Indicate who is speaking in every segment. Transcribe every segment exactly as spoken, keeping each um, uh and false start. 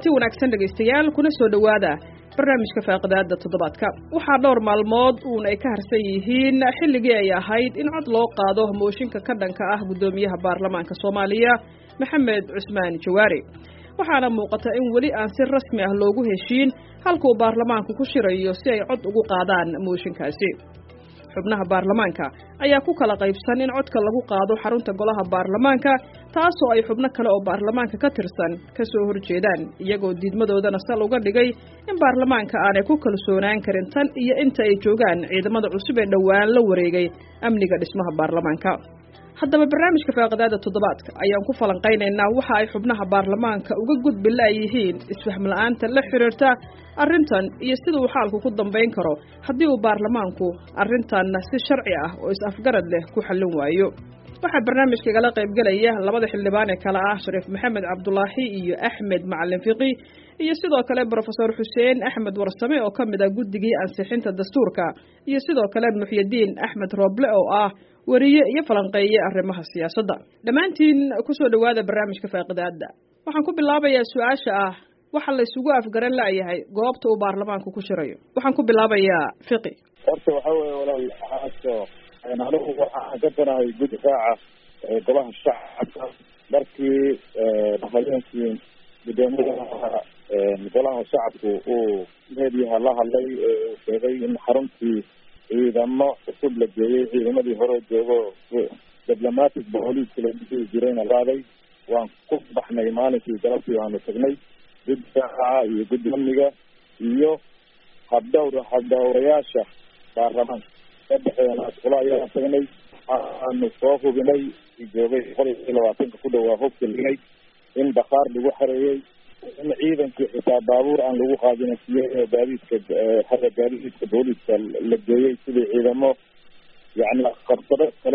Speaker 1: kulanti wanaagsan dhageystayaal kuna soo dhawaada barnaamijka faaqidaada toddobaadka waxaa dhowr maalmood uun ay ka harsan yihiin xilligii ay ahayd in cod loo qaado mooshinka ka dhanka ah gudoomiyaha baarlamaanka Soomaaliya Maxamed Cusmaan Jawaari waxaana muuqata in weli aan si rasmi ah loogu heshiin halka uu baarlamaanku ku shirayo si ay cod ugu qaadaan mooshinkaasi xubnaha baarlamaanka ayaa ku kala qaybsan in codka lagu qaado xarunta golaha baarlamaanka taasoo ay xubno kale oo baarlamaanka ka tirsan ka soo horjeedaan iyagoo diidmadoodana sal uga dhigay in baarlamaanka aanay ku kalsoonaan karin tan iyo inta ay joogaan ciidamada cusub ee dhowaan la wareegay amniga dhismaha baarlamaanka haddaba barnaamijka faaqidaada toddobaadka ayaan ku falanqaynaynaa waxa ay xubnaha baarlamaanka uga gudbi la'yihiin isfahm la'aanta la xiriirta arrintan iyo sida uu xaalku ku dambayn karo haddii uu baarlamaanku arrintan si sharci ah oo is-afgarad leh ku xallin waayo waxaa barnaamijka igala qaybgelaya labada xildhibaan ee kala ah Shariif Maxamed Cabdullaahi iyo Axmed Macalin Fiqi iyo sidoo kale Professor Xuseen Axmed Warsame oo ka mid ah guddigii ansixinta dastuurka iyo sidoo kale Muxyidiin Axmed Roble oo ah wariye iyo falanqeeye arrimaha siyaasadda dhamaantiin ku soo dhawaada barnaamijka faaqidaada waxaan ku bilaabayaa su'aasha ah waxa la isugu afgaran la'yahay goobta uu baarlamaanku ku shirayo waxaan ku bilaabayaa Fiqi
Speaker 2: horta waxa weeye walaal aaso anagu waxaan ka tanahay gud raaca golaha shacabka markii habeenkii gudoomiyaha golaha shacabku uu meediyaha la hadlay sheegay in xaruntii ciidamo cusub la geeyey ciidamadii hore joogo diplomatic booliiska la dhigi jirayna laaday waan ku baxnay maalinkii galabtii waanu tagnay gud raaca iyo gud amniga iyo habdhowr habdhowrayaasha baarlamaanka sadexdeena kula ayaan tagnay waxaanu soo hubinay joogay boqol iyo labaatanka ku dhowaa hubka lignay in bakhaar lagu xareeyey in ciidankii xitaa baabuur aan lagu qaadin siiyey gaadiidka xagga gaadiidka booliiska la geeyey sidii ciidamo yacni qabsado kale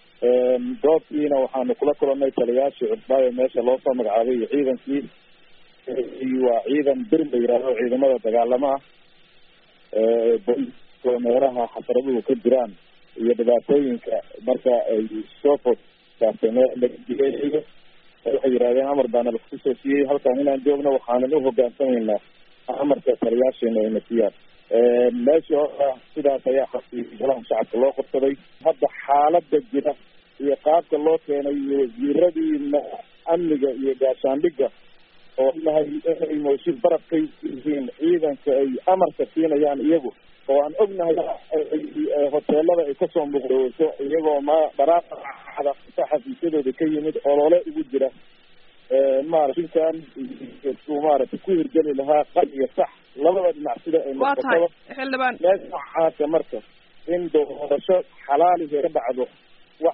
Speaker 2: goobtiina waxaanu kula kulannay taliyaashii cusbaayo meesha loo soo magacaabay iyo ciidankii waa ciidan bir la yidhaahdo ciidamada dagaalama ah booliiska meelaha xasaraduhu ka jiraan iyo dhibaatooyinka marka ay soo foodsaartay meelaiyo waxay yidhahdeen amar baana laku soo siiyey halkaan inaan joogno waxaanan u hogaansamaynaa amarka taliyaasheena ayna siiyaan meeshii hora sidaas ayaa xabsiyey golaha shacabka loo qabsaday hadda xaalada jira iyo qaabka loo keenay iyo wasiiradii amniga iyo gaashaandhiga oo nahay inay mooshin barabkay yihiin ciidanka ay amarka siinayaan iyagu oo aan ognahay hoteelada ay kasoo muuqdaweyso iyagoo ma dharaaqada xafiisyadooda ka yimid olole ugu jira maaragtinkan maaragta ku hirgeli lahaa qal iyo sax labada dhinac sida ay noqotaba
Speaker 1: xildhibaan
Speaker 2: meesha noocaasa marka in doorasho xalaaliga ka dhacdo wax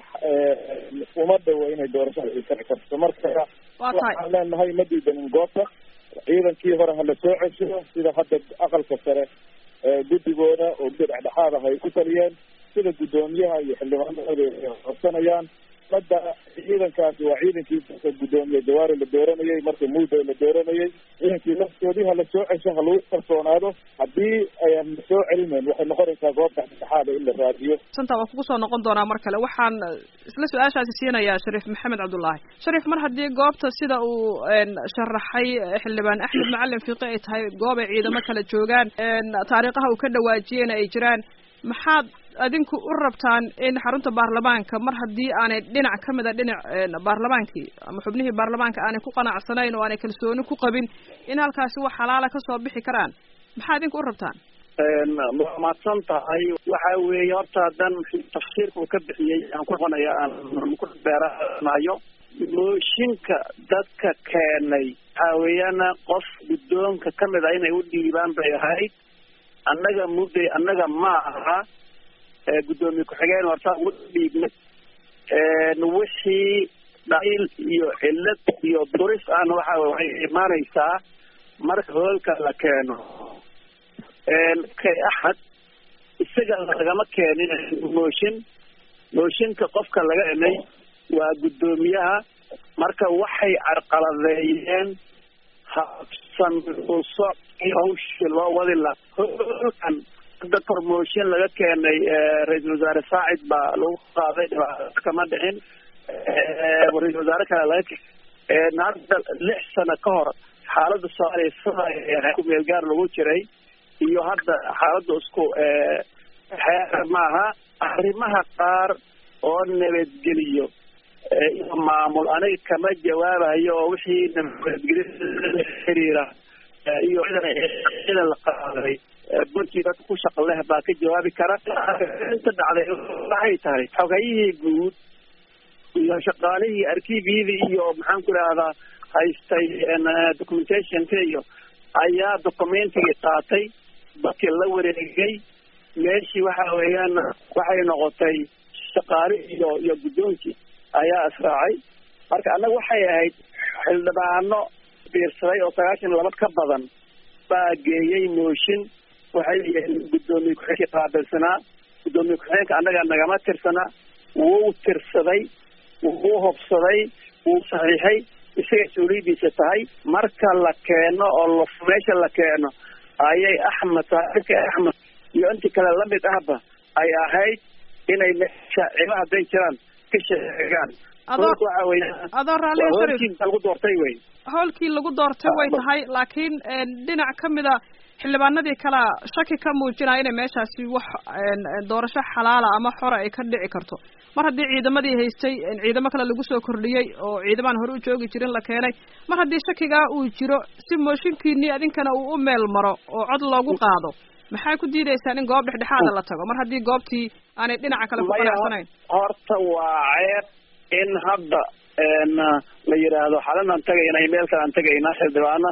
Speaker 2: uma dhawo inay doorashada ay ka karto marka waxaan leenahay ma diidanin goobta ciidankii hore hala soo cesho sida hadda aqalka sare guddigooda oo gud dhexdhexaad ah ay ku taliyeen sida guddoomiyaha iyo xildhibaanadooda ay codsanayaan hadda ciidankaasi waa ciidankii gudoomiye Jawaari la dooranayay marka muddo la dooranayay ciidankii naftoodii hala soo cesho ha lagu kalsoonaado haddii ayaan soo celinayn waxay noqonaysaa goobta dhexdhexaad in la raadiyo
Speaker 1: santa waa kugu soo noqon doonaa mar kale waxaan isla su-aashaasi siinayaa Shariif Maxamed Cabdullaahi Shariif mar haddii goobta sida uu sharaxay xildhibaan Axmed Macalin Fiqi ay tahay goob ay ciidamo kala joogaan taariikhaha uu ka dhawaajiyeen ay jiraan maxaad adinku u rabtaan in xarunta baarlamaanka mar haddii aanay dhinac ka mid a dhinac baarlamaankii ama xubnihii baarlamaanka aanay ku qanacsanayn oo aanay kalsooni ku qabin in halkaasi wax xalaala ka soo bixi karaan maxaa idinku u rabtaan
Speaker 3: mahadsan tahay waxa weeye horta haddaan tafsiirka uu ka bixiyey aan ku xunaya aan ku beeranayo mooshinka dadka keenay waxaa weeyana qof guddoonka ka mid a inay u dhiibaan bay ahayd annaga mudday annaga ma aha gudoomiye ku-xigeen horta ugu dhiibnay wixii dhaliil iyo cillad iyo duris ahna waxa waxay imaanaysaa marka hoolka la keeno kay axad isaga lagama keenin mooshin mooshinka qofka laga enay waa guddoomiyaha marka waxay carqaladeeyeen habsan u socodkii hawshii loo wadi lahaa hoolkan hadda promotion laga keenay ra-iisul wasaare saacid baa lagu qaaday dhibaato kama dhicin ra-isul wasaare kale laga hadda lix sano ka hor xaaladda soomaaliya sida ku meel gaar lagu jiray iyo hadda xaaladda isku xeer maaha. arrimaha qaar oo nabadgeliyo iyo maamul aniga kama jawaabayo oo wixii nabadgelyo xiriira iyo ciidan la qaaday bunti dadka ku shaqo leh baa ka jawaabi kara. inta dhacday waxay tahay xogayihii guud iyo shaqaalihii arkiibyadii iyo maxaan ku rahdaa haystay documentationka iyo ayaa documentigii qaatay dadkii la wareegay meeshii waxa weeyaan waxay noqotay shaqaale iyo iyo guddoonkii ayaa israacay. marka annaga waxay ahayd xildhibaano biirsaday oo sagaashan laba ka badan baa geeyey mooshin. waxay yihiin guddoomiye ku-xigeenka qaabilsanaa. guddoomiye ku-xigeenka annaga nagama tirsana, wuu tirsaday, wuu hobsaday, wuu saxiixay, isaga mas-uuliyadiisa tahay. marka la keeno oo meesha la keeno ayay axmed saaka axmed iyo intii kale lamid ahba ay ahayd inay meesha cima hadday jiraan ka sheegaan.
Speaker 1: adoo raalli
Speaker 3: sharif lagu doortay wey
Speaker 1: howlkii lagu doortay way tahay, laakiin dhinac kamida xildhibaanadii kala shaki ka muujinaya inay meeshaasi wax doorasho xalaala ama xora ay ka dhici karto. mar haddii ciidamadii haystay ciidamo kale lagu soo kordhiyey oo ciidamaan hore u joogi jirin la keenay, mar haddii shakigaa uu jiro si mooshinkiinii adinkana uu u meel maro oo cod loogu qaado, maxay ku diidaysaan in goob dhexdhexaada la tago mar haddii goobtii aanay dhinaca kale ku qanacsanayn?
Speaker 3: horta waa ceeb in hadda la yidhaahdo xalan aan tagayna iyo meel kale aan tagayna xildhibaano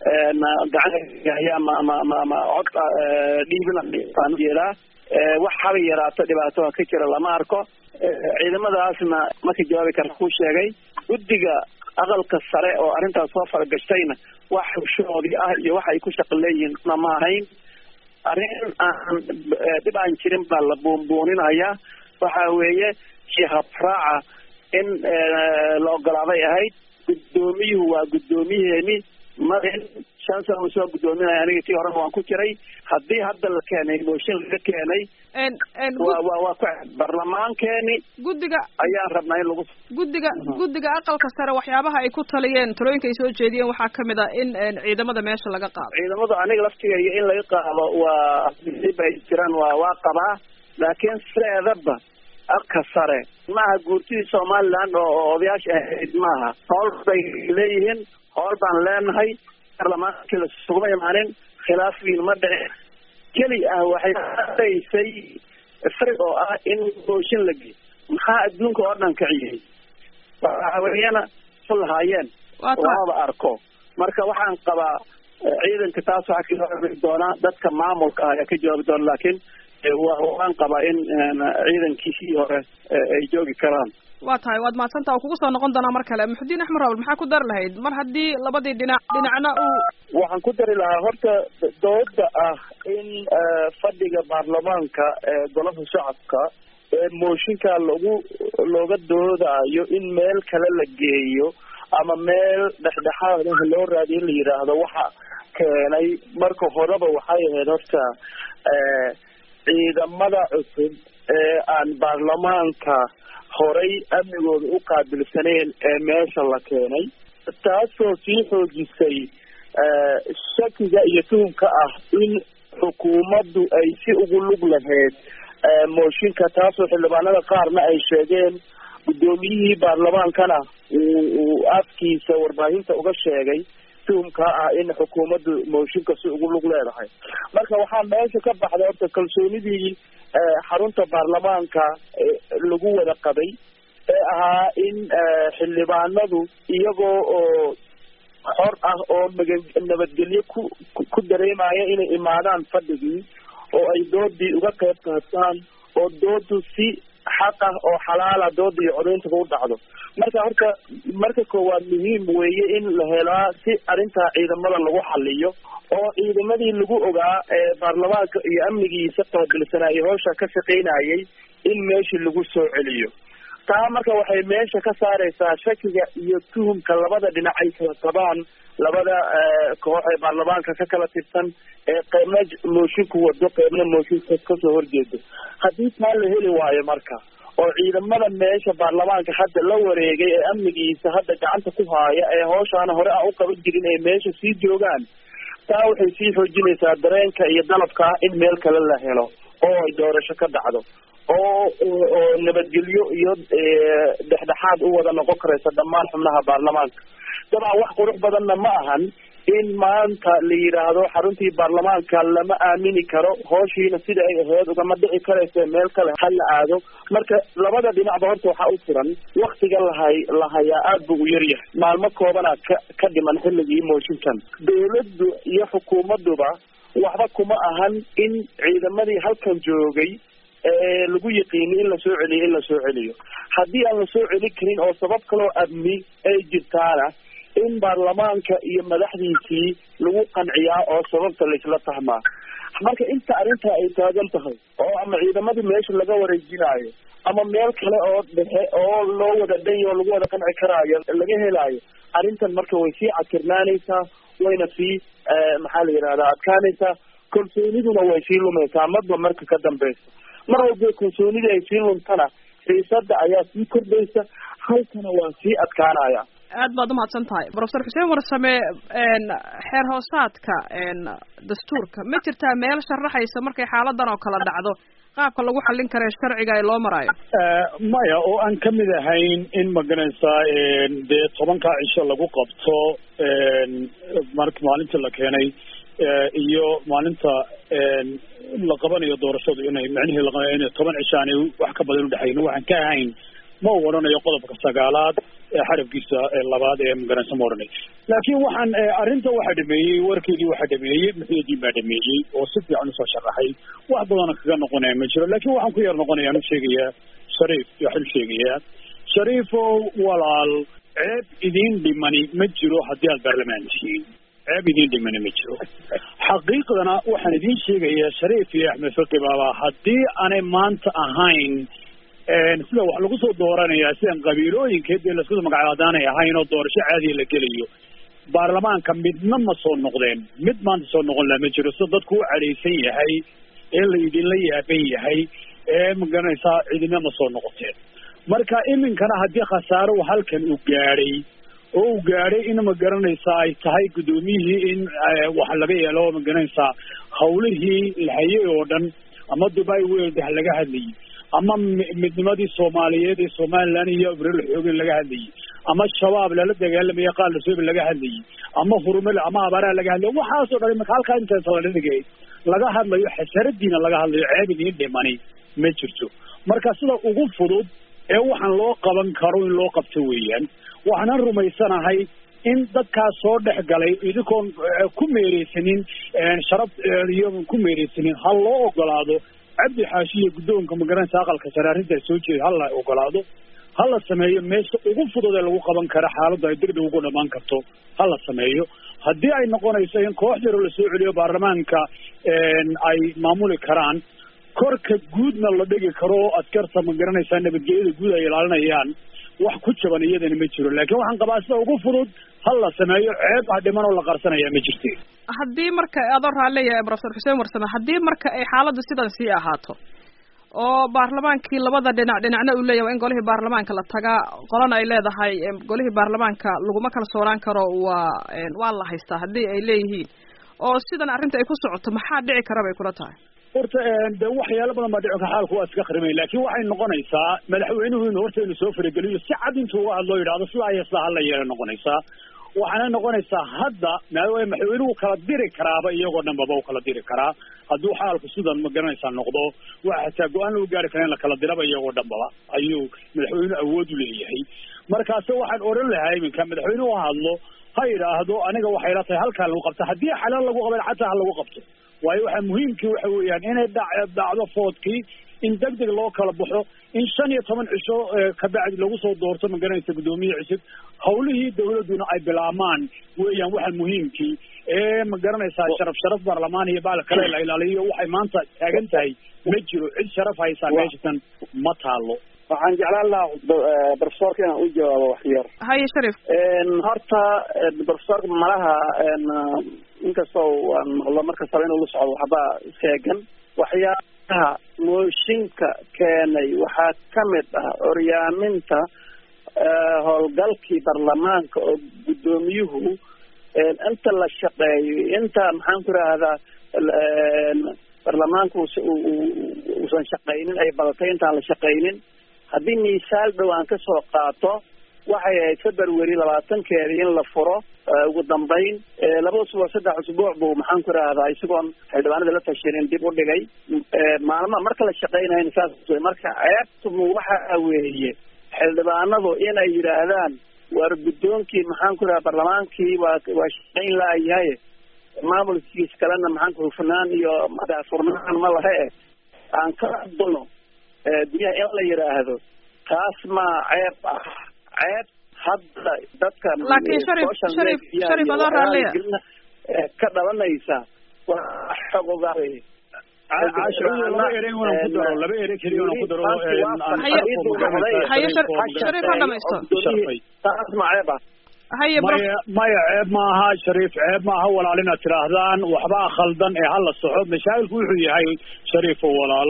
Speaker 3: gacan ama ama ama ama cod dhiibina jeedaa wax haba yaraato dhibaato ka jira lama arko. ciidamadaasna marka jawaabi kara ku sheegay guddiga aqalka sare oo arrintaas soo faragashtayna wax xushoodii ah iyo wax ay ku shaqo leeyihiin ma ahayn. arrin aan dhib aan jirin baa la buunbuuninaya. waxa weeye shihabraaca in la ogolaaday ahayd. guddoomiyuhu waa guddoomiyeeni marin shan sano soo guddoominaya. aniga tii horena waan ku jiray. haddii hadda la keenay mooshin laga keenay waa waa ku barlamaankeeni
Speaker 1: guddiga
Speaker 3: ayaan rabnaa in lagu
Speaker 1: guddiga guddiga aqalka sare waxyaabaha ay ku taliyeen talooyinka ay soo jeediyeen waxaa kamid a in ciidamada meesha laga qaado.
Speaker 3: ciidamada aniga laftigaya in laga qaado waa ay jiraan waa waa qabaa, laakiin sideedaba aqalka sare maaha guurtidii somaliland oo odayaasha ahayd maaha. howl bay leeyihiin, howl baan leenahay. barlamaankii la sugma imaanin, khilaafiin ma dhici. keli ah waxay dhaysay frig oo ah in mooshin la geeyo. maxaa adduunka oo dhan kiciyey? waxaweyana lahaayeen waaba arko. marka waxaan qabaa ciidanka taas waxaa ka jawaabi doonaa dadka maamulka ah ayaa ka jawaabi doona, laakiin waan qabaa in ciidankiisii hore ay joogi karaan.
Speaker 1: waa tahay waad mahadsantaa. kugu soo noqon doonaa mar kale. muxudiin axmed rawl maxaa ku dari lahayd mar haddii labadii dhinac dhinacna uu
Speaker 2: waxaan ku dari lahaa horta dooda ah in fadhiga baarlamaanka ee golaha shacabka ee mooshinka lagu looga doodayo in meel kale la geeyo ama meel dhexdhexaad ah loo raadiyo in la yidhaahdo waxa keenay marka horeba waxay ahayd horta ciidamada cusub ee aan baarlamaanka horay amnigooda u qaabilsaneen ee meesha la keenay, taasoo sii xoojisay shakiga iyo tuhumka ah in xukuumaddu ay si ugu lug lahayd mooshinka, taasoo xildhibaanada qaarna ay sheegeen. guddoomiyihii baarlamaankana uu afkiisa warbaahinta uga sheegay tuhumka ah in xukuumaddu mooshinka si ugu lug leedahay. marka waxaa meesha ka baxday horta kalsoonidii xarunta baarlamaanka lagu wada qabay ee ahaa in xildhibaanadu iyagoo oo xor ah oo nabadgelyo ku ku dareemaya inay imaadaan fadhigii oo ay doodii uga qayb qaataan oo doodu si xaq ah oo xalaala dooda iyo codaynta u dhacdo. marka horta marka koowaad muhiim weeye in la helaa si arrintaa ciidamada lagu xaliyo oo ciidamadii lagu ogaa ee baarlamaanka iyo amnigiisa qaabilsanaa iyo hawsha ka shaqaynayay in meeshii lagu soo celiyo. taa marka waxay meesha ka saaraysaa shakiga iyo tuhumka labada dhinac ay kala qabaan labada koox ee baarlamaanka ka kala tirsan ee qaybna moosinku wado qaybna mooshinka kasoo horjeedo. haddii taa la heli waayo marka
Speaker 3: oo ciidamada meesha baarlamaanka hadda la wareegay ee amnigiisa hadda gacanta ku haaya ee hawshaana hore aan u qaban jirin ee meesha sii joogaan, taa waxay sii xoojinaysaa dareenka iyo dalabka in meel kale la helo oo ay doorasho ka dhacdo oo oo nabadgelyo iyo dhexdhexaad u wada noqon karaysa dhammaan xubnaha baarlamaanka. dabcan wax qurux badanna ma ahan in maanta la yidhaahdo xaruntii baarlamaanka lama aamini karo, hooshiina sida ay ahayd ugama dhici karaysa, meel kale ha la aado. marka labada dhinacba horta waxaa u tiran waktiga lahay lahayaa aada buu u yaryahay, maalmo koobana ka ka dhiman xilligii mooshinkan. dawladdu iyo xukuumadduba waxba kuma ahan in ciidamadii halkan joogay ee lagu yiqiini in lasoo celiyo in lasoo celiyo. haddii aan lasoo celi karin oo sabab kaloo amni ay jirtaana in baarlamaanka iyo madaxdiisii lagu qanciyaa oo sababta laisla fahmaa. marka inta arrintaa ay taagan tahay oo ama ciidamadii meesha laga wareejinaayo ama meel kale oo dhexe oo loo wada dhanyo oo lagu wada qanci karaayo laga helaayo, arrintan marka way sii cadkirnaanaysaa, wayna sii maxaa la yidhahdaa adkaanaysaa, kalsooniduna way sii lumaysaa marba marka ka dambeysa. mar walba kalsoonida ay sii luntana xiisada ayaa sii kordhaysa, halkana waa sii adkaanaya.
Speaker 1: aad baad umahadsan tahay professor xuseen warsame. xeer hoosaadka dastuurka ma jirtaa meel sharaxaysa markay xaaladan oo kala dhacdo qaabka lagu xallin kara sharciga ee loo maraayo?
Speaker 4: maya, oo aan kamid ahayn in maganaysaa dee tobankaa cisho lagu qabto marka maalinta la keenay iyo maalinta la qabanayo doorashadu inay macnihii la inay toban cisho aanay wax ka badan udhexayn. waxaan ka ahayn ma oranayo qodobka sagaalaad ee xarafkiisa labaad ee maganaysa ma oranay. laakiin waxaan arrinta waxaa dhameeyey warkeygii waxaa dhameeyey muxuudiin baa dhameeyey oo si fiican usoo sharaxay, wax badana kaga noqonaya ma jiro. laakiin waxaan ku yar noqonaya anu sheegayaa shariif waxaan sheegayaa shariifow walaal, ceeb idiin dhimani ma jiro haddii aad baarlamaan tihiin, ceeb idiin dhimani ma jiro. xaqiiqdana waxaan idiin sheegayaa shariif iyo axmed fiqi baaba haddii aanay maanta ahayn sida wax lagu soo dooranayaa sidan qabiilooyinkeed dee laisku magacadaanay ahayn oo doorasho caadiya la gelayo, baarlamaanka midna ma soo noqdeen. mid maanta soo noqon laha ma jiro, sida dadku u cadhaysan yahay ee la idinla yaaban yahay ee magaranaysaa cidina ma soo noqoteen. marka iminkana haddii khasaaro halkan uu gaadhay oo uu gaadhay in magaranaysaa ay tahay guddoomiyihii in wax laga yeelo magaranaysaa hawlihii la hayay oo dhan, ama dubai world ha laga hadlayay, ama midnimadii soomaaliyeed ee somaliland iyo abril xoogin laga hadlayay, ama shabaab lala dagaalamaya qaal lasoobi laga hadlayay, ama hurumel ama abaaraha laga hadlayo, waxaasoo dhan imaka halkaa intaas la dhigay laga hadlayo, xasaradiina laga hadlayo, ceeb idiin dhimani ma jirto. marka sida ugu fudud ee waxaan loo qaban karo in loo qabto weeyaan. waxaanan rumaysanahay in dadkaas soo dhex galay idinkoon ku meereysanin sharaf iyo ku meereysanin ha loo ogolaado cabdi xaashi iyo guddoonka magaranaysa aqalka sare arrintaas soo jeeda hala ogolaado, hala sameeyo meesha ugu fudud ee lagu qaban karo xaaladda ay degdeg ugu dhamaan karto hala sameeyo. haddii ay noqonayso in koox yaro lasoo celiyo baarlamaanka ay maamuli karaan, korka guudna la dhigi karo askarta magaranaysaa nabadgelyada guud ay ilaalinayaan, wax ku jaban iyadana ma jiro. laakiin waxaan qabaa sida ugu fudud hal la sameeyo, ceeb ha dhiman oo la qarsanaya ma jirte.
Speaker 1: haddii marka adoo raalleeyahay professor xuseen warsame, haddii marka ay xaaladdu sidan sii ahaato oo baarlamaankii labada dhinac dhinacna uu leeyahay waa in golihii baarlamaanka la tagaa, qolana ay leedahay golihii baarlamaanka laguma kalsoonaan karo, waa waa la haystaa haddii ay leeyihiin, oo sidan arrinta ay ku socoto maxaa dhici kara bay kula tahay?
Speaker 4: horta de waxyaalo badan baa dhici ka xaalku waa iska qarimay. laakiin waxay noqonaysaa madaxweynuhu inuu horta inuu soo farageliyo si cad intuu uga hadloo yidhahdo sidaa iyo sidaa hala yeela noqonaysaa. waxaana noqonaysaa hadda maadaama madaxweynuhu kala diri karaaba iyagoo dhan baba u kala diri karaa hadduu xaalku sidan magaranaysaa noqdo, waxa hataa go-aan lagu gaari kara in la kala diraba iyagoo dhan baba ayuu madaxweynuhu awood u leeyahay. markaase waxaan oran lahaa iminka madaxweynuhu hadlo ha yidhaahdo aniga waxay la tahay halkaa lagu qabta, haddii xalaal lagu qaban xataa ha lagu qabto. waayo waxaa muhiimkii waxa weeyaan inay dhacdo foodkii in deg deg loo kala baxo, in shan iyo toban cisho kabacdi lagu soo doorto magaranaysa guddoomiye cusub, hawlihii dawladuna ay bilaamaan weeyaan waxaa muhiimkii ee magaranaysaa sharaf sharaf baarlamaan iyo baal kale la ilaaliyo. waxay maanta taagan tahay ma jiro, cid sharaf haysaa meeshatan ma taalo.
Speaker 3: waxaan jeclaan lahaa professorka inaan u jawaabo wax yar.
Speaker 1: haye sharif.
Speaker 3: horta professorka malaha inkastoo aan maqlo markastaba inuu la socdo waxba sheegan waxyaa mooshinka keenay waxaa kamid ah oryaaminta howlgalkii baarlamaanka oo guddoomiyuhu inta la shaqeeyo inta maxaan ku rahdaa baarlamaanka uusan shaqaynin ay badatay intaan la shaqaynin. haddii miisaal dhow aan kasoo qaato waxay ahayd february labaatankeeda in la furo ugu dambeyn laba usbuuc saddex usbuuc buu maxaan ku rahdaa isagoon xildhibaanada la tashanin dib u dhigay maalma marka la shaqaynayn saas marka ceebtu waxa weeye xildhibaanadu inay yidhaahdaan war guddoonkii maxaan ku rahaa barlamaankii waa waa shaqayn laayahay maamulkiis kalena maxaan ku hufnaan iyo madaafurnaan ma lahe aan ka adno biyaha in la yidhaahdo taas ma ceeb ah ceeb hadda dadka
Speaker 1: laakiin sharif sharif sharif adoo raalliya
Speaker 3: ka dhalanaysa waa xogogaay
Speaker 4: laba erey waan ku daro laba erey keliya waan ku daro
Speaker 1: haye sharif ha dhamaysto
Speaker 3: taas ma ceeb ah
Speaker 1: haye
Speaker 4: maya maya ceeb maaha shariif ceeb maaha walaal inaad tidhaahdaan waxbaa khaldan ee hala soco mashaakilku wuxuu yahay shariif oo walaal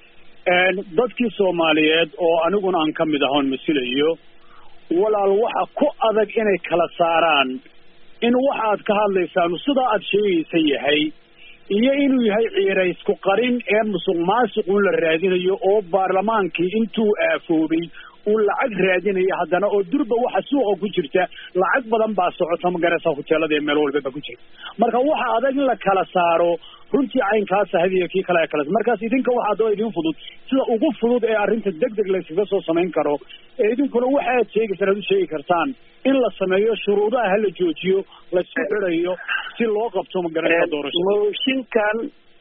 Speaker 4: dadkii soomaaliyeed oo aniguna aan ka mid ahoon masilayo walaal waxa ku adag inay kala saaraan in waxa aad ka hadlaysaan sidaa aad sheegaysa yahay iyo inuu yahay ciiraysku qarin ee musuq maasuqun la raadinayo oo baarlamaankii intuu aafoobay uu lacag raadinayo haddana oo durba waxa suuqa ku jirta lacag badan baa socota magarasa hoteelada ee meel walbaba ku jirta marka waxa adag in la kala saaro runtii caynkaas hadiya kii kale kale markaas idinka waxa doo idin fudud sida ugu fudud ee arrinta degdeg la iskaga soo samayn karo ee idinkuna waxa aad sheegaysaan aad sheegi kartaan in la sameeyo shuruudaha la joojiyo la isku xirayo si loo qabto magarasa doorasho
Speaker 3: mooshinkan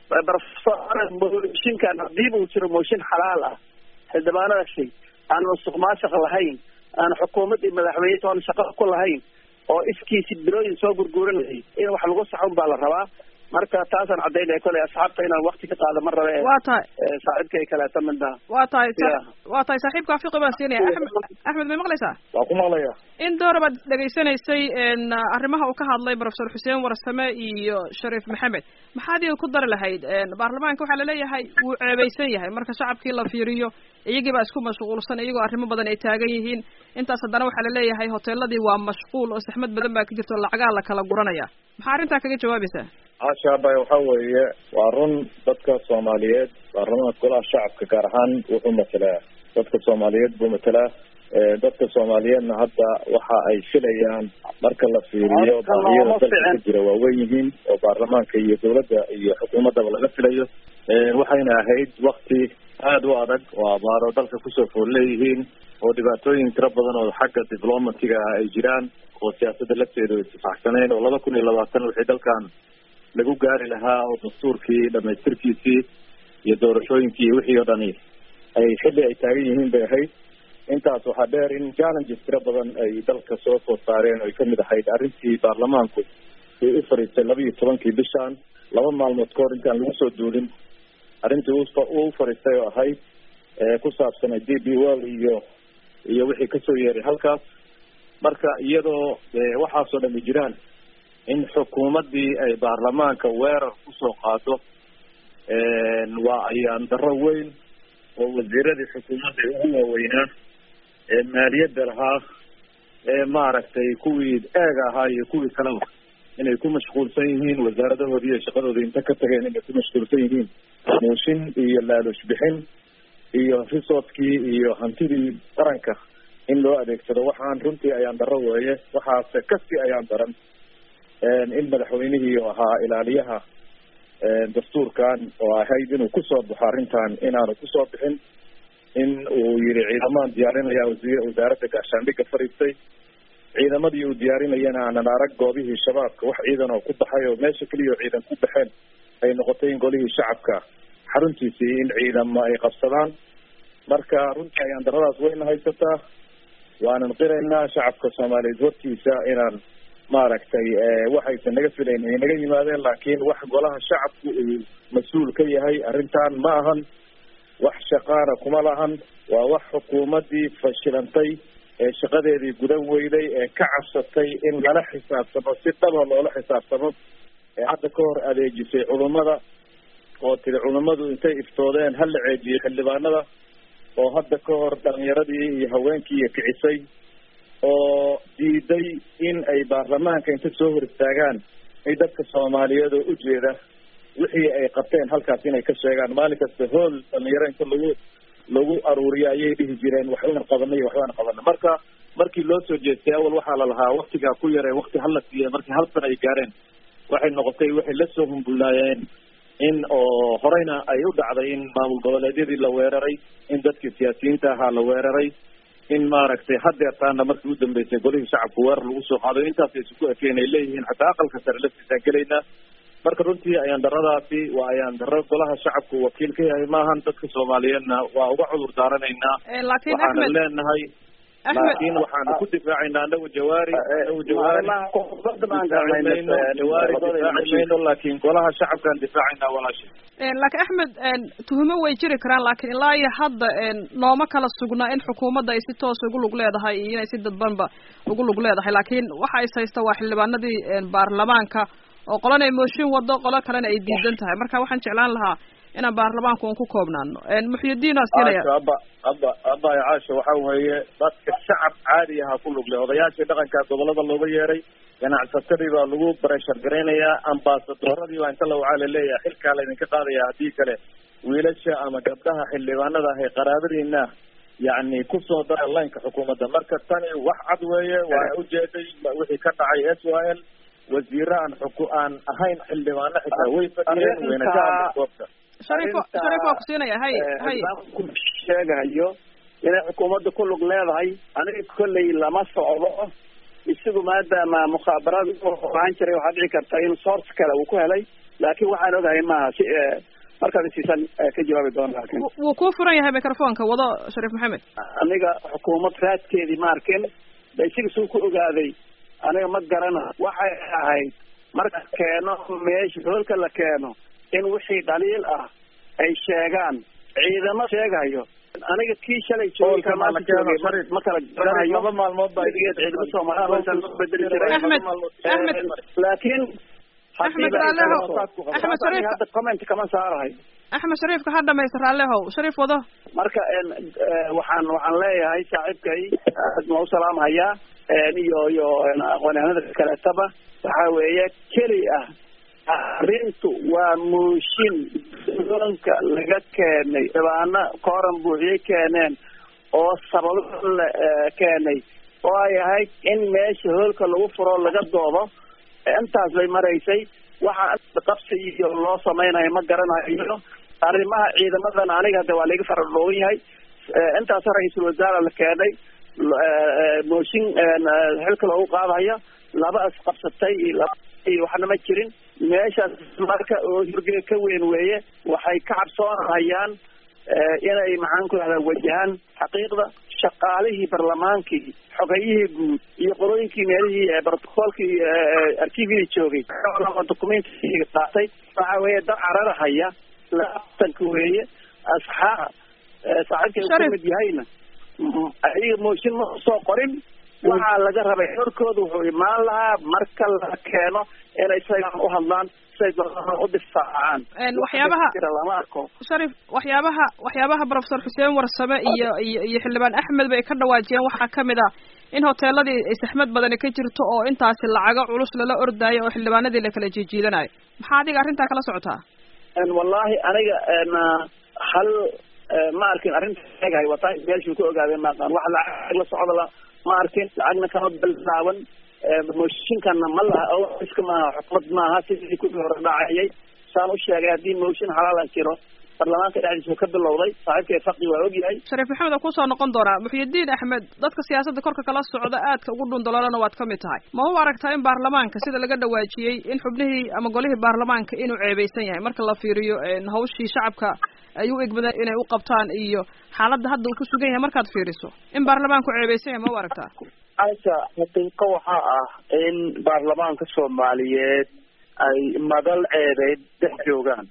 Speaker 3: barfaan mooshinkan haddii uu jiro mooshin xalaal ah xildhibaanada shay aan musuq maasuq lahayn aan xukuumad iyo madaxweyne toona shaqo ku lahayn oo iskiisi bilooyin soo gurguuranayay in wax lagu saxo baa la rabaa marka taasaan caddaynaya kolay asxaabta inaan wakti ka qaado mar rabe
Speaker 1: waa tahay
Speaker 3: saaxiibkay kaleeta midna
Speaker 1: waa tahay waa tahay saaxiibka afiqi baan siinaya axmed axmed may maqlaysaa
Speaker 2: waa ku maqlaya
Speaker 1: in doora baad dhegaysanaysay arrimaha uu ka hadlay professor xuseen warsame iyo shariif maxamed maxaad iyaga ku dari lahayd baarlamaanka waxaa laleeyahay wuu ceebaysan yahay marka shacabkii la fiiriyo iyagii baa isku mashquulsan iyagoo arrimo badan ay taagan yihiin intaas haddana waxaa laleeyahay hoteeladii waa mashquul oo saxmad badan baa ka jirto lacagaa la kala guranaya maxaa arrintaa kaga jawaabaysaa
Speaker 2: hashaabay waxa weeye waa run dadka soomaaliyeed baarlamaanka golaha shacabka gaar ahaan wuxuu matalaa dadka soomaaliyeed buu matalaa dadka soomaaliyeedna hadda waxa ay filayaan marka la fiiriyo baahiyada dalka ka jira waaweyn yihiin oo baarlamaanka iyo dawladda iyo xukuumaddaba laga filayo waxayna ahayd wakti aada u adag oo abaaro dalka kusoo fool leeyihiin oo dhibaatooyin tiro badan oo xagga diplomatiga ah ay jiraan oo siyaasadda lafteedu ay sifaxsaneen oo laba kun iyo labaatan wixii dalkan lagu gaari lahaa oo dastuurkii dhamaystirkiisii iyo doorashooyinkii iyo wixii oo dhani ay xilli ay taagan yihiin bay ahayd intaas waxaa dheer in challenges tiro badan ay dalka soo food saareen oy kamid ahayd arrintii baarlamaanku ay u fariistay laba iyo tobankii bishan laba maalmood ka hor intaan lagu soo duulin arrintii uu u fariistay oo ahayd ku saabsanay d b well iyo iyo wixii kasoo yeeray halkaas marka iyadoo waxaasoo dhami jiraan in xukuumaddii ay baarlamaanka weerar kusoo qaado waa ayaan darro weyn oo wasiiradii xukuumadda ugu waaweynaa ee maaliyadda lahaa ee maaragtay kuwii eega ahaa iyo kuwii kaleba inay ku mashquulsan yihiin wasaaradahoodii iyo shaqadoodii inta ka tageen inay ku mashquulsan yihiin mooshin iyo laalush bixin iyo resourcekii iyo hantidii qaranka in loo adeegsado waxaan runtii ayaan darro weeye waxaase kasii ayaan daran in madaxweynihii oo ahaa ilaaliyaha dastuurkan oo ahayd inuu kusoo baxo arrintan inaanu kusoo bixin in uu yihi ciidamaan diyaarinaya wasiir wasaaradda gaashaandhigga fariistay ciidamadii uu diyaarinayana aanan arag goobihii shabaabka wax ciidan oo ku baxay oo meesha keliya oo ciidan ku baxeen ay noqotay in golihii shacabka xaruntiisii in ciidamo ay qabsadaan marka runtii ayaan daradaas weyna haysataa waanan qiraynaa shacabka soomaaliyeed hortiisa inaan maaragtay waxaysan naga filayn ay naga yimaadeen laakiin wax golaha shacabku uu mas-uul ka yahay arrintan ma ahan wax shaqaana kuma lahan waa wax xukuumaddii fashilantay ee shaqadeedii gudan weyday ee ka cabsatay in lala xisaabtamo si dhaba loola xisaabtamo ee hadda ka hor adeejisay culummada oo tiri culimadu intay iftoodeen hal la ceejiyo xildhibaanada oo hadda ka hor dhalinyaradii iyo haweenkii iyo kicisay oo diiday in ay baarlamaanka inta soo hor istaagaan ay dadka soomaaliyeed oo ujeeda wixii ay qabteen halkaas inay ka sheegaan maalin kasta hool dhalinyaro inta lagu lagu aruuriyo ayay dhihi jireen waxbaan qabanay waxbaan qabanay marka markii loo soo jeestay awal waxaa la lahaa waktigaa ku yaree wakti hala siiya markii hal sana ay gaareen waxay noqotay waxay lasoo humbulaayeen in oo horeyna ay u dhacday in maamul goboleedyadii la weeraray in dadkii siyaasiyiinta ahaa la weeraray in maaragtay hadeertaana markii u dambeysay golihii shacabku weerar lagu soo qaaday intaasay isugu ekeen ay leeyihiin xataa aqalka sare laftiisaan gelaynaa marka runtii ayaan daradaasi waa ayaan daro golaha shacabku wakiil ka yahay maahan dadka soomaaliyeedna waa uga cudur daaranaynaa waxaana leenahay laakiin waxaanu ku difaacaynaa anagu jawaari anagu jawaari jawaari difaaci mayno laakiin golaha shacabkaan difaacaynaa walaashay
Speaker 1: laakiin axmed tuhumo way jiri karaan laakiin ilaa iyo hadda nooma kala sugnaa in xukuumadda ay si toos ugu lug leedahay iyo inay si dadbanba ugu lug leedahay laakiin waxa is haysta waa xildhibaanadii baarlamaanka oo qolana ay mooshin wado qolo kalena ay diidan tahay marka waxaan jeclaan lahaa inaan baarlamaanku un ku koobnaano muxyidiin aa siinaya
Speaker 2: aba aba aba caasha waxa weeye dadka shacab caadi aha ku lug leh odayaashii dhaqanka gobolada looga yeeray ganacsatadii baa lagu bareshar garaynayaa ambaasadoradii baa inta la wacaa laleeyahay xilkaa laydinka qaadaya haddii kale wiilasha ama gabdhaha xildhibaanada ahay qaraabadiina yacni kusoo dara laynka xukuumadda marka tani wax cad weeye waa ujeeday wixii ka dhacay s y l wasiire aan xuku aan ahayn xildhibaano xitaa way fadhiyeen wayna ka hadleen goobta
Speaker 1: sharifo sharif waa ku siinaya hay hay
Speaker 3: sheegayo inay xukuumadda ku lug leedahay aniga kolley lama socdo isagu maadaama mukhaabaraad ahaan jiray waxaa dhici karta in source kale uu ku helay laakiin waxaan ogahay maaha si markaad isiisan ka jawaabi doona laakiin
Speaker 1: wuu kuu furan yahay microfonka wado shariif maxamed
Speaker 3: aniga xukuumad raadkeedii ma arkin ba isaga suu ku ogaaday aniga ma garana waxay ahayd marka keeno meesha hoolka la keeno in wixii dhaliil ah ay sheegaan ciidamo sheegayo aniga kii shalay joogay ma kala garanayo
Speaker 2: laba maalmood baa
Speaker 3: ciidamo Soomaaliyeed loo bedeli jiray
Speaker 1: Ahmed Ahmed
Speaker 3: laakiin
Speaker 1: Ahmed Raleho Ahmed Sharif
Speaker 3: hadda comment kama saarahay
Speaker 1: Ahmed Sharif ka hadda meesha Raleho Sharif wado
Speaker 3: marka waxaan waxaan leeyahay saaxiibkay aad ma u salaamaya iyo iyo aqoonyahanada kale taba waxa weeye keli ah arrintu waa mooshin doonka laga keenay dhabaana kooran buuxiyay keeneen oo sababo la keenay oo ay ahayd in meesha hoolka lagu furo laga doodo intaas bay maraysay waxa qabsi iyo loo samaynayo ma garanayo arrimaha ciidamadan aniga hadda waa laga faradhooban yahay intaas ra'iisul wasaare la keenay mooshin xilka lagu qaadayo laba as qabsatay iyo waxna ma jirin meeshaas marka oo hirge ka weyn weeye waxay ka cabsoonayaan inay maxaan ku rahdaa wajahan xaqiiqda shaqaalihii barlamaankii xogayihii guud iyo qolooyinkii meelihii protocolkii arkiivii joogay documentkii qaatay waxa weeye dad cararahaya laatanka weeye asxaab saaxiibkay ku mid yahayna ayaga mooshin ma soo qorin waxaa laga rabay xorkooda wuxuu imaan lahaa marka la keeno inay isaga u hadlaan say u difaacaan
Speaker 1: waxyaabaha
Speaker 3: lama arko
Speaker 1: sharif waxyaabaha waxyaabaha professor xuseen warsame iyo iyo iyo xildhibaan axmed bay ka dhawaajiyeen waxaa kamid ah in hoteeladii ay saxmad badani ka jirto oo intaasi lacago culus lala ordaayo oo xildhibaanadii la kala jiijiidanayo maxaa adiga arrintaa kala socotaa
Speaker 3: wallahi aniga hal ma arkin arrinta egahay wataa meeshuu ka ogaadeen maaqaan wax lacag la socda la ma arkin lacagna kama bilaaban mooshinkana ma laha oo iska maaha xukumad maaha sidii kuwii hore dhacayay saan u sheegay haddii mooshin xalaala jiro barlamaanka dhexdiisa ka bilowday saaxiibkay faqi waa ogyahay
Speaker 1: shariif maxamed oo kusoo noqon doonaa muxyidiin axmed dadka siyaasadda korka kala socda aadka ugu dhundaloolana waad kamid tahay ma u aragtaa in baarlamaanka sida laga dhawaajiyey in xubnihii ama golihii baarlamaanka inuu ceebeysan yahay marka la fiiriyo hawshii shacabka ay u egmadeen inay u qabtaan iyo xaaladda hadda uu ku sugan yahay markaad fiiriso in baarlamaanku ceebeysan yahay ma u aragtaa
Speaker 5: aisha xaqiiqo waxaa ah in baarlamaanka soomaaliyeed ay madal ceebeed dhex joogaan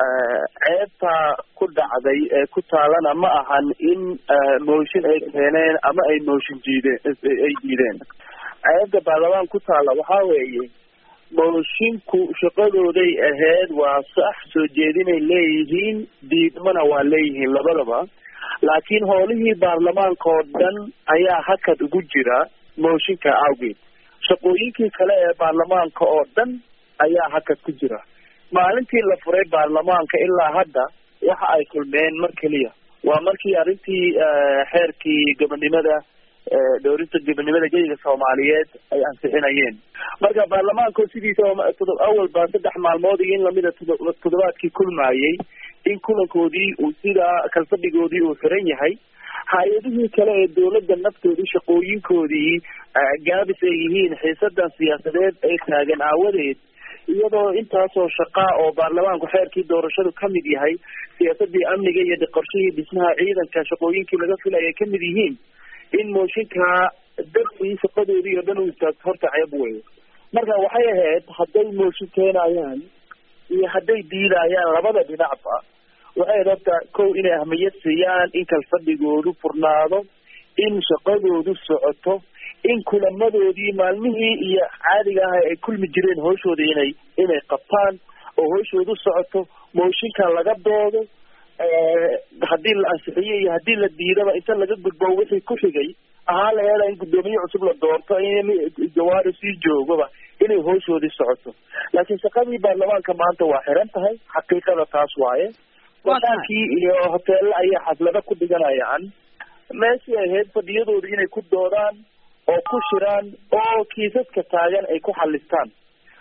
Speaker 5: ceebta ku dhacday ee ku taalana ma ahan in mooshin ay keeneen ama ay mooshin jiideen ay diideen ceebta baarlamaan ku taala waxaa weeye moshinku shaqadooday ahayd waa sax, soo jeedinay leeyihiin, diidmana waa leeyihiin labadaba. laakiin howlihii baarlamaanka oo dhan ayaa hakad ugu jira mooshinka awgeed. shaqooyinkii kale ee baarlamaanka oo dhan ayaa hakad ku jira. maalintii la furay baarlamaanka ilaa hadda waxa ay kulmeen mar keliya, waa markii arrintii xeerkii gobonimada dhowrinta gobonimada geyga soomaaliyeed ay ansixinayeen. marka baarlamaanka sidiisa awalba saddex maalmood iyo in lamida toddobaadkii kulmayey, in kulankoodii uu sidaa kalfadhigoodii uu xiran yahay. hay-adihii kale ee dawladda naftoodii shaqooyinkoodii gaabis ay yihiin xiisadan siyaasadeed ay taagan aawadeed, iyadoo intaasoo shaqaa oo baarlamaanku xeerkii doorashadu ka mid yahay, siyaasadii amniga iyo qorshihii dhismaha ciidanka shaqooyinkii laga filay ay kamid yihiin, in mooshinka dadkii shaqadoodii oo dhan u istaagto horta ceeb weyo. marka waxay ahayd hadday mooshin keenayaan iyo hadday diidayaan labada dhinacba, waxay ahayd horta kow inay ahmiyad siiyaan in kalfadhigoodu furnaado, in shaqadoodu socoto, in kulamadoodii maalmihii iyo caadiga ah ay kulmi jireen hawshooda inay inay qabtaan oo hawshoodu socoto. mooshinka laga doodo, haddii la ansixiyo iyo haddii la diidaba inta laga gudbo wixii ku xigay ahaa la heela in guddoomiye cusub la doorto, in jawaari sii joogaba inay hawshoodii socoto. laakiin shaqadii baarlamaanka maanta waa xiran tahay, xaqiiqada taas waaye. wadaankii iyo hoteella ayaa xaflado ku dhiganayaan. meeshii ahayd fadhiyadooda inay ku doodaan oo ku shiraan oo kiisaska taagan ay ku xalistaan.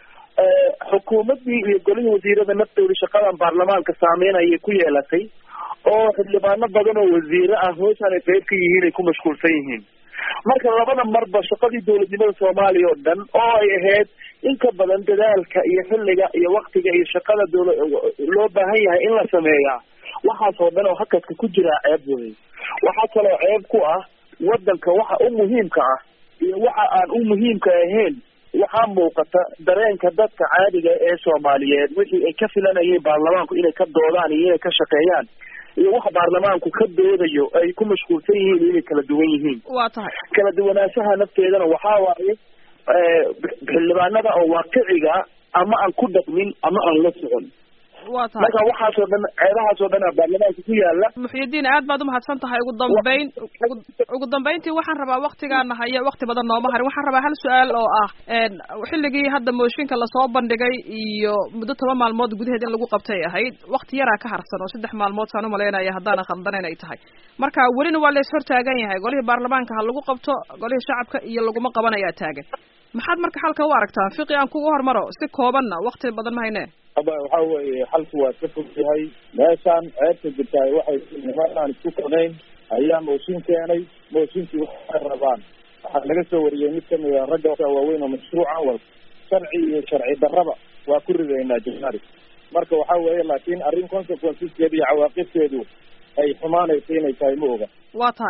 Speaker 5: xukuumaddii iyo golihii wasiirada naftooda shaqadan baarlamaanka saameyn ayay ku yeelatay, oo xildhibaano badan oo wasiire ah hooshan ay qayb ka yihiin ay ku mashquulsan yihiin. marka labada marba shaqadii dawladnimada soomaaliya oo dhan oo ay ahayd in ka badan dadaalka iyo xilliga iyo waktiga iyo shaqada dawla loo baahan yahay in la sameeyaa, waxaas oo dhan oo hakadka ku jiraa ceeb wey. waxaa kaloo ceeb ku ah wadanka waxa u muhiimka ah iyo waxa aan u muhiimka ahayn. waxaa muuqata dareenka dadka caadiga ee soomaaliyeed wixii ay ka filanayeen baarlamaanku inay ka doodaan iyo inay ka shaqeeyaan, iyo wax baarlamaanku ka doodayo ay ku mashquulsan yihiin inay kala duwan yihiin.
Speaker 1: waa tahay
Speaker 5: kala duwanaanshaha nafteedana waxaa waaye xildhibaanada oo waaqiciga ama aan ku dhaqmin ama aan la socon.
Speaker 1: waa tahay
Speaker 5: marka waxaasoo dhan ceebahaasoo dhan baarlamaanka ku yaala.
Speaker 1: muxyidiin aad baad umahadsan tahay. ugu dambeyn ugu dambeyntii waxaan rabaa waktigaana haya wakti badan nooma harin, waxaan rabaa hal su-aal oo ah xilligii hadda mooshinka lasoo bandhigay iyo muddo toban maalmood gudaheed in lagu qabtay ahayd, wakti yaraa ka harsan oo saddex maalmood saan umalaynaya haddaanan khaldanayn ay tahay. marka welina waa lays hortaagan yahay, golihii baarlamaanka ha lagu qabto, golihii shacabka iyo laguma qabanayaa taagan. maxaad marka xalka u aragtaa? fiqi aan kugu hormaro si koobanna, wakti badan ma hayne.
Speaker 2: aba waxa weeye xalku waa ka fog yahay. meeshaan ceebta jirtaay waxay nimanaan isku konayn ayaa mooshin keenay. mooshinkii waxay rabaan waxaa laga soo wariyey mid kamid a ragga waaweyn oo mashruucan wal sharci iyo sharci darraba waa ku ridaynaa janaari. marka waxa weeye laakiin arrin consequenceskeeda iyo cawaaqibteedu ay xumaanaysa inay tahay ma oga.
Speaker 1: waa tahay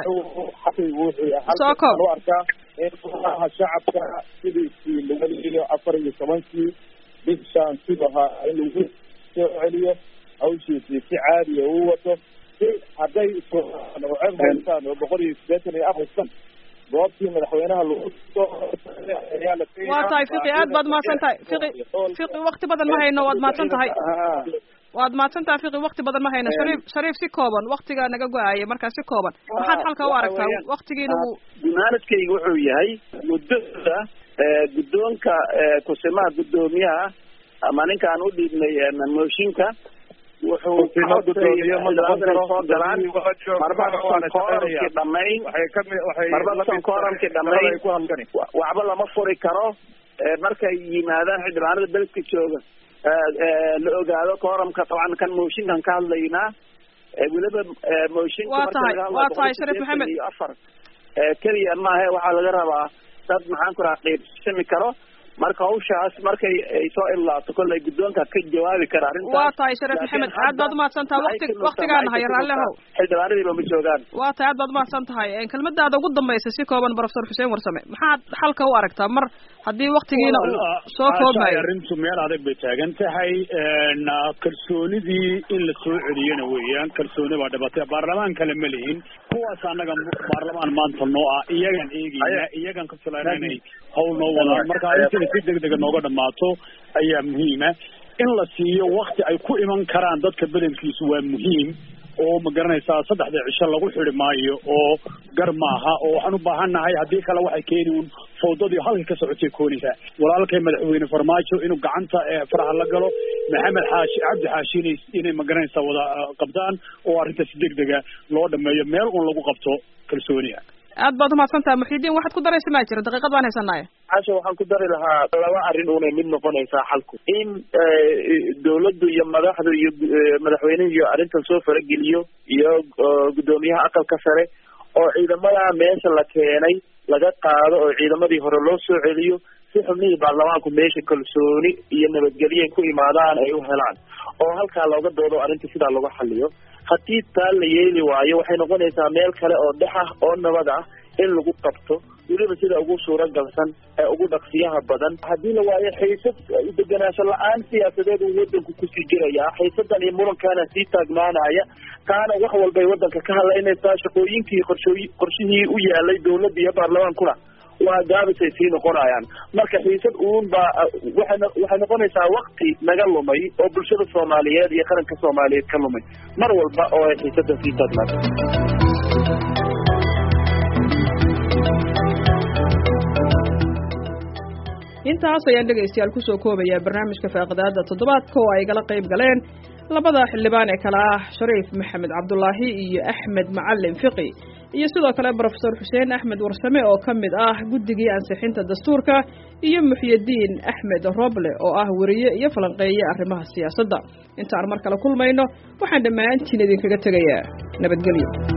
Speaker 2: soo koob u arkaa in golaha shacabka sidiisii laga heliyo afar iyo tobankii bishaan sidahaa in lagu soo celiyo hawshiisii si caadiya uu wato. si hadday ceebhaystaan oo boqol iyo siddeetan iyo afar san goobtii madaxweynaha lagu soo
Speaker 1: waa tahay fiqi aad baad mahadsan tahay. fiqi fiqi wakti badan ma hayno, waad mahadsan tahay. waad mahadsan tahay fiqi, wakti badan ma hayno. shariif shariif si kooban, waktigaa naga go-aaya, markaa si kooban maxaad xalka u aragtaa? waktigiina uu
Speaker 3: gunaanadkayga wuxuu yahay muddada guddoonka kusimaha guddoomiyaha ama ninkaan u dhiibnay mooshinka wuxuu soo galaan marbasan kooramkii dhamayn marbasan kooramkii dhamayn waxba lama furi karo. markay yimaadaan xildhibaanada beledka jooga la ogaado kooramka taban kan mooshinkan ka hadlaynaa weliba mooshinka
Speaker 1: waa tahay waa tahay shariif maxamed
Speaker 3: iyo afar keliya maahe waxaa laga rabaa dad maxaan ku raha qiibsami karo. marka hawshaas markay ay soo ilaato kollay guddoonka ka jawaabi kara arrintaas.
Speaker 1: waa tahay shariif maxamed aad baad umahadsan tahay. wakti waktigaana haya raallehow
Speaker 3: xildhibaanadiiba ma joogaan.
Speaker 1: waa tahay aad baad umahadsan tahay. kelmadaada ugu dambaysa si kooban professor xuseen warsame, maxaad xalka u aragtaa mar haddii waktigiina uu soo koobmayo?
Speaker 4: arrintu meel adag bay taagan tahay. kalsoonidii in la soo celiyana weeyaan. kalsooni baa dhibatay. baarlamaan kale ma lihin. kuwaas annaga baarlamaan maanta noo ah, iyagan eegayna, iyagan ka filanay inay hawl noo wadaan. marka arrintan inay si degdega nooga dhammaato ayaa muhiima. in la siiyo wakti ay ku iman karaan dadka bedelkiisu waa muhiim oo ma garanaysaa saddexda cisho lagu xidhi maayo oo gar maaha oo waxaan u baahannahay haddii kale waxay keeni uun fawdadii halka ka socotay koonaysaa. walaalkay madaxweyne farmaajo inuu gacanta faraha la galo, maxamed xaashi cabdi xaashi inay inay ma garanaysaa wada qabdaan oo arrinta si degdega loo dhameeyo meel uun lagu qabto kalsooniya.
Speaker 1: aad baad umahadsantaha Muxyidiin, waxaad ku daraysa ma jiro daqiiqad baan haysanaaye.
Speaker 5: casha waxaan ku dari lahaa laba arrin unay mid noqonaysaa xalku in dawladdu iyo madaxdu iyo madaxweynuhu iyo arrintan soo farageliyo iyo guddoomiyaha aqalka sare oo ciidamada meesha la keenay laga qaado oo ciidamadii hore loo soo celiyo si xubnihii baarlamaanku meesha kalsooni iyo nabadgelyo ku imaadaan ay u helaan oo halkaa looga doodo arrinta sidaa lagu xaliyo. haddii taa la yeeli waayo waxay noqonaysaa meel kale oo dhex ah oo nabad ah in lagu qabto weliba sida ugu suuragalsan ee ugu dhaqsiyaha badan. haddii la waayo xiisad degenaansho la-aan siyaasadeed uu wadanku kusii jiraya, xiisadan iyo murankaana sii taagnaanaya, taana wax walbay wadanka ka hadlaynaysaa. shaqooyinkii qorshooyi qorshihii u yaalay dawladda iyo baarlamaankuna waa gaabisay sii noqonayaan. marka xiisad uun baa waxay waxay noqonaysaa wakti naga lumay oo bulshada Soomaaliyeed iyo qaranka Soomaaliyeed ka lumay mar walba oo ay xiisada sii taagnaato.
Speaker 1: intaas ayaan dhegaystayaal ku soo koobayaa barnaamijka faaqidaada toddobaadka oo ay gala qayb galeen labada xildhibaan ee kala ah Shariif Maxamed Cabdullaahi iyo Axmed Macalin Fiqi iyo sidoo kale Professor Xuseen Axmed Warsame oo kamid ah guddigii ansixinta dastuurka iyo Muxyidiin Axmed Roble oo ah wariye iyo falanqeeye arrimaha siyaasadda. intaan mar kale kulmayno waxaan dhammaantiin idinkaga tegayaa nabadgelyo.